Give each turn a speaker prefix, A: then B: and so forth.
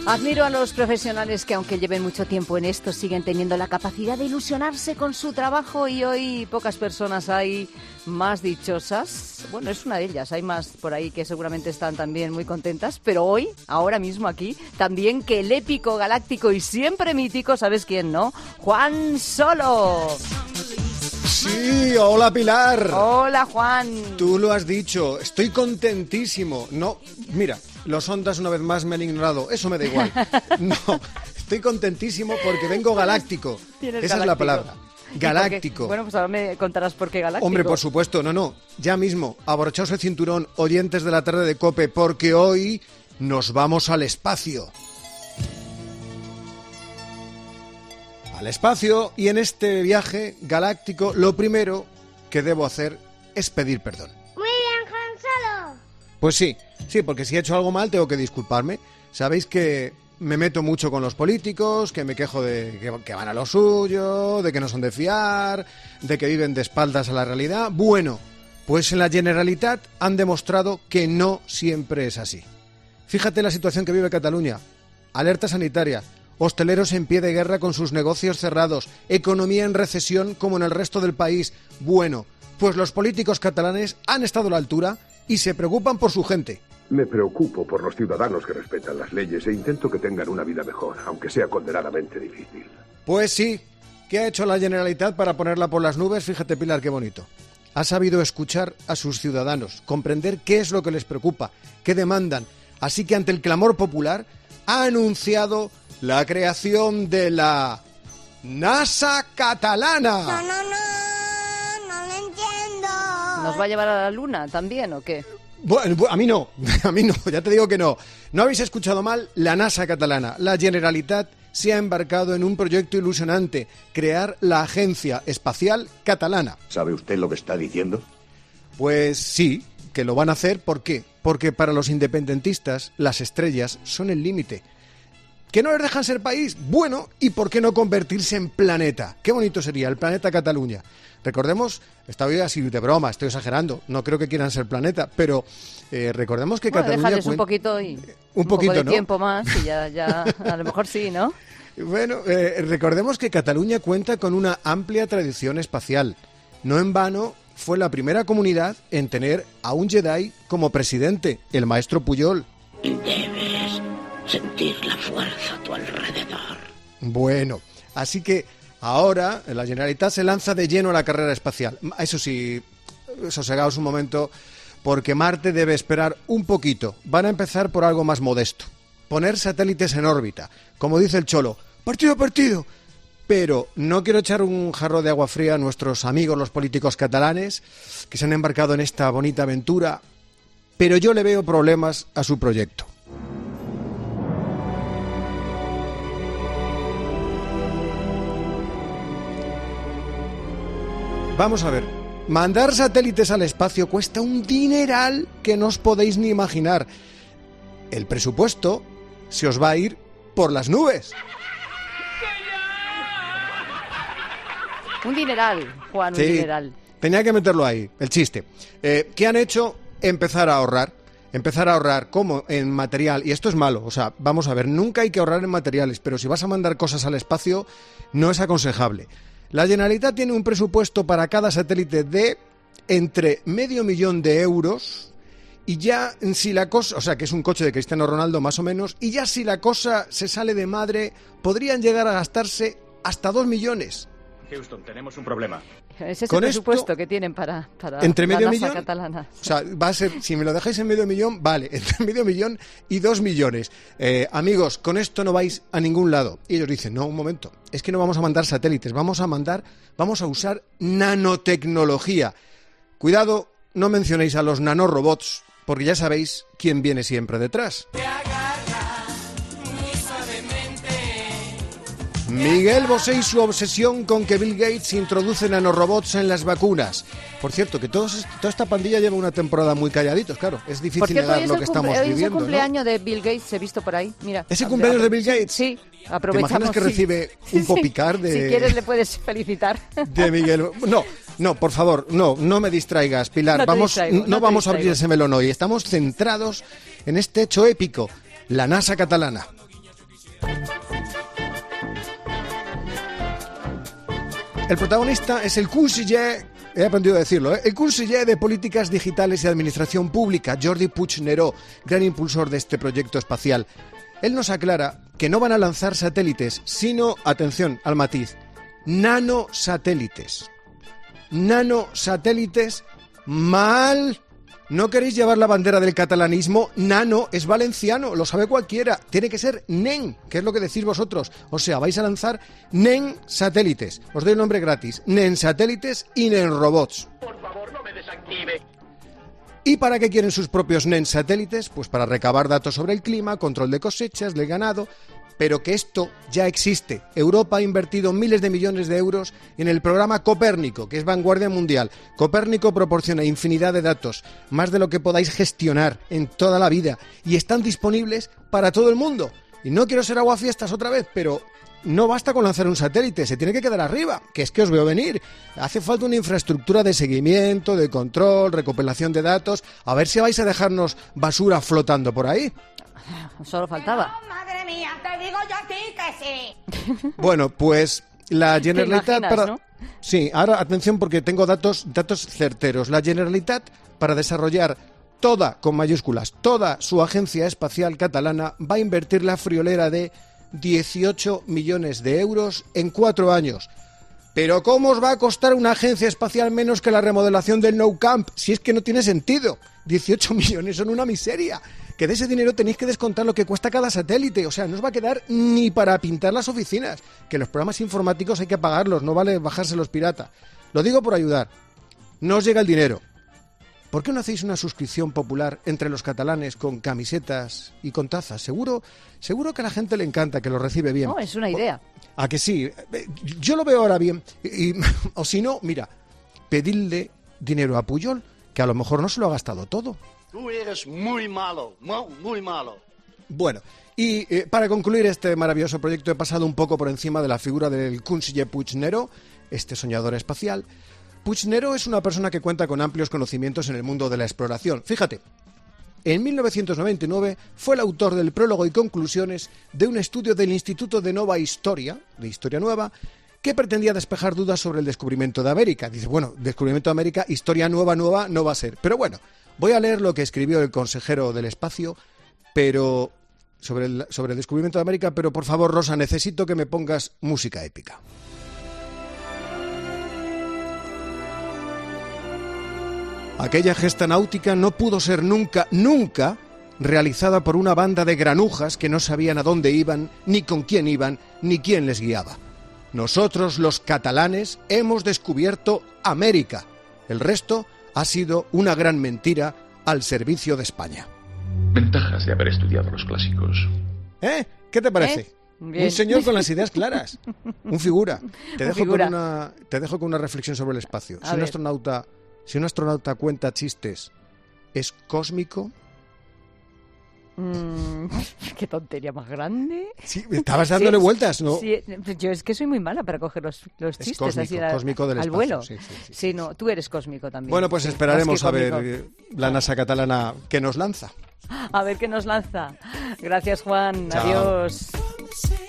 A: Admiro a los profesionales que, aunque lleven mucho tiempo en esto, siguen teniendo la capacidad de ilusionarse con su trabajo, y hoy pocas personas hay más dichosas. Bueno, es una de ellas, hay más por ahí que seguramente están también muy contentas, pero hoy, ahora mismo aquí, también que el épico, galáctico y siempre mítico, ¿sabes quién, no? ¡Juan Solo!
B: Sí, hola Pilar.
A: Hola Juan.
B: Tú lo has dicho, estoy contentísimo. No, mira, los ondas una vez más me han ignorado, eso me da igual. No, estoy contentísimo porque vengo galáctico. Esa
A: galáctico.
B: Es la palabra. Galáctico.
A: Bueno, pues ahora me contarás por qué galáctico.
B: Hombre, por supuesto, no. Ya mismo, abrochaos el cinturón, oyentes de la tarde de COPE, porque hoy nos vamos al espacio. Al espacio, y en este viaje galáctico lo primero que debo hacer es pedir perdón.
C: Muy bien, Han Solo.
B: Pues sí, porque si he hecho algo mal tengo que disculparme. Sabéis que me meto mucho con los políticos, que me quejo de que van a lo suyo, de que no son de fiar, de que viven de espaldas a la realidad. Bueno, pues en la Generalitat han demostrado que no siempre es así. Fíjate la situación que vive Cataluña. Alerta sanitaria. Hosteleros en pie de guerra con sus negocios cerrados, economía en recesión como en el resto del país. Bueno, pues los políticos catalanes han estado a la altura y se preocupan por su gente.
D: Me preocupo por los ciudadanos que respetan las leyes e intento que tengan una vida mejor, aunque sea condenadamente difícil.
B: Pues sí, ¿qué ha hecho la Generalitat para ponerla por las nubes? Fíjate, Pilar, qué bonito. Ha sabido escuchar a sus ciudadanos, comprender qué es lo que les preocupa, qué demandan. Así que ante el clamor popular ha anunciado la creación de la NASA catalana.
C: No lo entiendo.
A: ¿Nos va a llevar a la luna también o qué?
B: Bueno, a mí no, ya te digo que no. No habéis escuchado mal, la NASA catalana. La Generalitat se ha embarcado en un proyecto ilusionante, crear la Agencia Espacial Catalana.
D: ¿Sabe usted lo que está diciendo?
B: Pues sí, que lo van a hacer. ¿Por qué? Porque para los independentistas las estrellas son el límite. ¿Que no les dejan ser país? Bueno, ¿y por qué no convertirse en planeta? Qué bonito sería el planeta Cataluña. Recordemos, estoy así de broma, estoy exagerando, no creo que quieran ser planeta, pero recordemos que Cataluña...
A: Déjales un poquito y un poco de tiempo más y ya a lo mejor sí, ¿no?
B: Bueno, recordemos que Cataluña cuenta con una amplia tradición espacial. No en vano fue la primera comunidad en tener a un Jedi como presidente, el maestro Pujol.
E: Debes sentir la fuerza a tu alrededor.
B: Bueno, así que ahora la Generalitat se lanza de lleno a la carrera espacial. Eso sí, sosegaos un momento, porque Marte debe esperar un poquito. Van a empezar por algo más modesto. Poner satélites en órbita. Como dice el Cholo, partido a partido. Pero no quiero echar un jarro de agua fría a nuestros amigos, los políticos catalanes, que se han embarcado en esta bonita aventura, pero yo le veo problemas a su proyecto. Vamos a ver, mandar satélites al espacio cuesta un dineral que no os podéis ni imaginar. El presupuesto se os va a ir por las nubes.
A: Un dineral, Juan,
B: sí,
A: un dineral.
B: Tenía que meterlo ahí, el chiste. ¿Qué han hecho? Empezar a ahorrar. Empezar a ahorrar, ¿cómo? En material. Y esto es malo, o sea, vamos a ver, nunca hay que ahorrar en materiales, pero si vas a mandar cosas al espacio, no es aconsejable. La Generalitat tiene un presupuesto para cada satélite de entre 500.000 euros y ya si la cosa, o sea que es un coche de Cristiano Ronaldo más o menos, y ya si la cosa se sale de madre, podrían llegar a gastarse hasta 2 millones.
F: Houston, tenemos un problema.
A: Es ese
B: Con
A: presupusto
B: esto,
A: que tienen para
B: entre
A: la
B: medio
A: NASA
B: millón,
A: catalana.
B: O sea, va a ser, si me lo dejáis en 500.000, vale, entre 500.000 y 2 millones. Amigos, con esto no vais a ningún lado. Y ellos dicen, no, un momento, es que no vamos a mandar satélites, vamos a usar nanotecnología. Cuidado, no mencionéis a los nanorobots, porque ya sabéis quién viene siempre detrás. Miguel Bosé y su obsesión con que Bill Gates introduce nanorobots en las vacunas. Por cierto, que toda esta pandilla lleva una temporada muy calladitos, claro. Es difícil negar lo que estamos viviendo.
A: Hoy es el cumpleaños, ¿no?, de Bill Gates, he visto por ahí. Mira.
B: ¿Es el cumpleaños de Bill Gates?
A: Sí, aprovechamos.
B: ¿Te imaginas que recibe un popicar de...
A: Si quieres le puedes felicitar.
B: De Miguel... No, por favor, no me distraigas, Pilar. No vamos a abrir ese melón hoy. Estamos centrados en este hecho épico, la NASA catalana. El protagonista es el conseller, he aprendido a decirlo, el conseller de Políticas Digitales y Administración Pública, Jordi Puigneró, gran impulsor de este proyecto espacial. Él nos aclara que no van a lanzar satélites, sino, atención al matiz, nanosatélites. Nanosatélites, mal. ¿No queréis llevar la bandera del catalanismo? Nano es valenciano, lo sabe cualquiera. Tiene que ser nen, que es lo que decís vosotros. O sea, vais a lanzar nen satélites. Os doy el nombre gratis. Nen satélites y nen robots.
E: Por favor, no me desactive.
B: ¿Y para qué quieren sus propios nen satélites? Pues para recabar datos sobre el clima, control de cosechas, del ganado. Pero que esto ya existe. Europa ha invertido miles de millones de euros en el programa Copérnico, que es vanguardia mundial. Copérnico proporciona infinidad de datos, más de lo que podáis gestionar en toda la vida, y están disponibles para todo el mundo. Y no quiero ser aguafiestas otra vez, pero no basta con lanzar un satélite, se tiene que quedar arriba, que es que os veo venir. Hace falta una infraestructura de seguimiento, de control, recopilación de datos. A ver si vais a dejarnos basura flotando por ahí.
A: Solo faltaba.
C: Oh, madre mía, te digo yo a ti que sí.
B: Bueno, pues la Generalitat
A: imaginas, ¿no?
B: Sí, ahora atención porque tengo datos certeros. La Generalitat, para desarrollar toda, con mayúsculas, toda su agencia espacial catalana, va a invertir la friolera de 18 millones de euros en 4 años. Pero ¿cómo os va a costar una agencia espacial menos que la remodelación del Nou Camp? Si es que no tiene sentido. 18 millones son una miseria. Que de ese dinero tenéis que descontar lo que cuesta cada satélite. O sea, no os va a quedar ni para pintar las oficinas. Que los programas informáticos hay que pagarlos, no vale bajárselos pirata. Lo digo por ayudar. No os llega el dinero. ¿Por qué no hacéis una suscripción popular entre los catalanes con camisetas y con tazas? Seguro que a la gente le encanta, que lo recibe bien.
A: No, es una idea.
B: ¿A que sí? Yo lo veo ahora bien. O si no, mira, pedirle dinero a Pujol, que a lo mejor no se lo ha gastado todo.
G: Tú eres muy malo, muy malo.
B: Bueno, y para concluir este maravilloso proyecto he pasado un poco por encima de la figura del conseller Puigneró, este soñador espacial. Puigneró es una persona que cuenta con amplios conocimientos en el mundo de la exploración. Fíjate, en 1999 fue el autor del prólogo y conclusiones de un estudio del Instituto de Nova Historia, de Historia Nueva, que pretendía despejar dudas sobre el descubrimiento de América. Dice, bueno, descubrimiento de América, historia nueva no va a ser. Pero bueno, voy a leer lo que escribió el consejero del espacio, pero sobre el descubrimiento de América, pero por favor, Rosa, necesito que me pongas música épica. Aquella gesta náutica no pudo ser nunca realizada por una banda de granujas que no sabían a dónde iban, ni con quién iban, ni quién les guiaba. Nosotros, los catalanes, hemos descubierto América. El resto ha sido una gran mentira al servicio de España.
H: Ventajas de haber estudiado los clásicos.
B: ¿Qué te parece?
A: Bien.
B: Un señor con las ideas claras. Un figura. Te dejo
A: figura.
B: con una reflexión sobre el espacio. Si un astronauta cuenta chistes, ¿es cósmico?
A: Qué tontería más grande.
B: Sí, estabas dándole vueltas, ¿no?
A: Sí, yo es que soy muy mala para coger los chistes
B: cósmico,
A: así
B: cósmico del
A: al
B: espacio.
A: vuelo.
B: Sí.
A: No, tú eres cósmico también.
B: Bueno, pues
A: Sí,
B: esperaremos
A: más
B: a
A: que
B: ver
A: cósmico.
B: la NASA catalana que nos lanza.
A: A ver qué nos lanza. Gracias, Juan.
B: Chao.
A: Adiós.